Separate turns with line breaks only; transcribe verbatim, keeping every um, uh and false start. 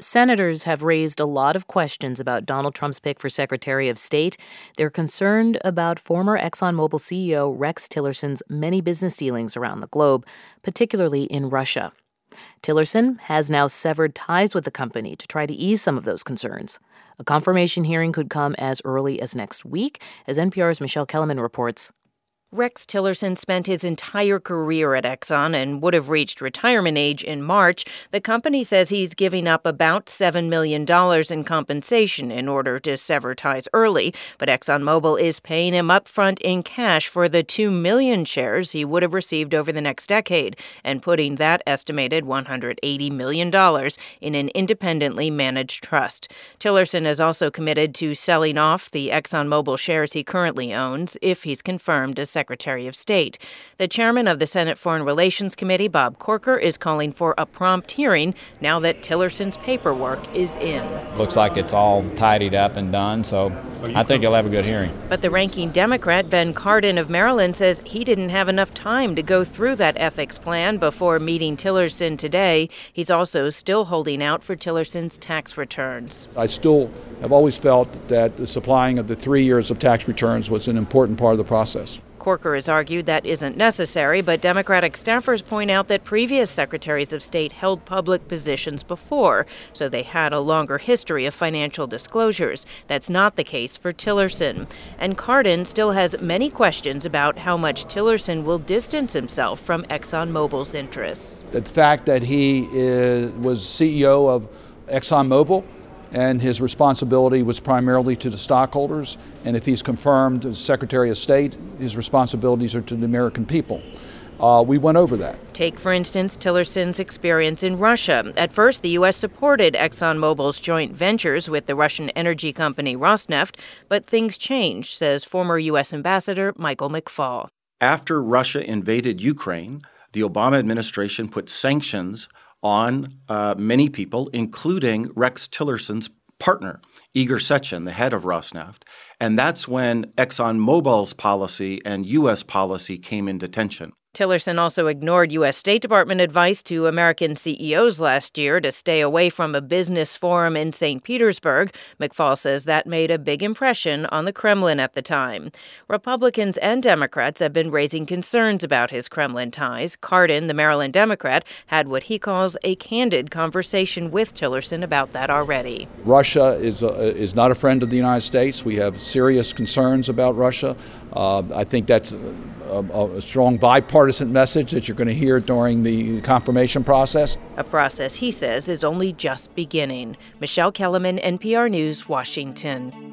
Senators have raised a lot of questions about Donald Trump's pick for Secretary of State. They're concerned about former ExxonMobil C E O Rex Tillerson's many business dealings around the globe, particularly in Russia. Tillerson has now severed ties with the company to try to ease some of those concerns. A confirmation hearing could come as early as next week, as N P R's Michelle Kellerman reports.
Rex Tillerson spent his entire career at Exxon and would have reached retirement age in March. The company says he's giving up about seven million dollars in compensation in order to sever ties early, but ExxonMobil is paying him up front in cash for the two million shares he would have received over the next decade and putting that estimated one hundred eighty million dollars in an independently managed trust. Tillerson is also committed to selling off the ExxonMobil shares he currently owns if he's confirmed as Secretary of State. The chairman of the Senate Foreign Relations Committee, Bob Corker, is calling for a prompt hearing now that Tillerson's paperwork is in.
Looks like it's all tidied up and done, so I think you'll have a good hearing.
But the ranking Democrat, Ben Cardin of Maryland, says he didn't have enough time to go through that ethics plan before meeting Tillerson today. He's also still holding out for Tillerson's tax returns.
I still have always felt that the supplying of the three years of tax returns was an important part of the process.
Corker has argued that isn't necessary, but Democratic staffers point out that previous secretaries of state held public positions before, so they had a longer history of financial disclosures. That's not the case for Tillerson. And Cardin still has many questions about how much Tillerson will distance himself from ExxonMobil's interests.
The fact that he is, was C E O of ExxonMobil, and his responsibility was primarily to the stockholders. And if he's confirmed as Secretary of State, his responsibilities are to the American people. Uh, we went over that.
Take, for instance, Tillerson's experience in Russia. At first, the U S supported ExxonMobil's joint ventures with the Russian energy company Rosneft, but things changed, says former U S Ambassador Michael McFaul.
After Russia invaded Ukraine, the Obama administration put sanctions on uh, many people, including Rex Tillerson's partner, Igor Sechin, the head of Rosneft. And that's when ExxonMobil's policy and U S policy came into tension.
Tillerson also ignored U S. State Department advice to American C E Os last year to stay away from a business forum in Saint Petersburg. McFaul says that made a big impression on the Kremlin at the time. Republicans and Democrats have been raising concerns about his Kremlin ties. Cardin, the Maryland Democrat, had what he calls a candid conversation with Tillerson about that already.
Russia is, a, is not a friend of the United States. We have serious concerns about Russia. Uh, I think that's a, a, a strong bipartisan message that you're going to hear during the confirmation process.
A process he says is only just beginning. Michelle Kellerman, N P R News, Washington.